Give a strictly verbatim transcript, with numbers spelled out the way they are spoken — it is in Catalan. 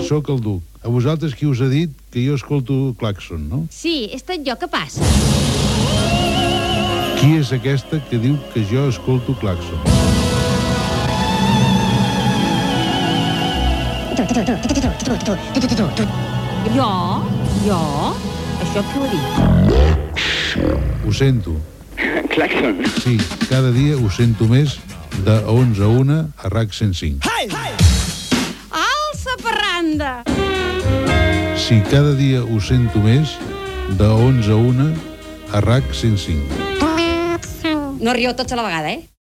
sóc el Duc. A vosaltres qui us ha dit que jo escolto Claxon, no? Sí, he estat jo, què passa? Qui és aquesta que diu que jo escolto Claxon? Jo? Jo? Això qui ho ha dit? Ho sento. Claxon. Sí, cada dia ho sento més de onze a una a R A C cent cinc. Alça parranda! Sí, cada dia ho sento més de onze a una a R A C cent cinc. No rieu tots a la vegada, eh?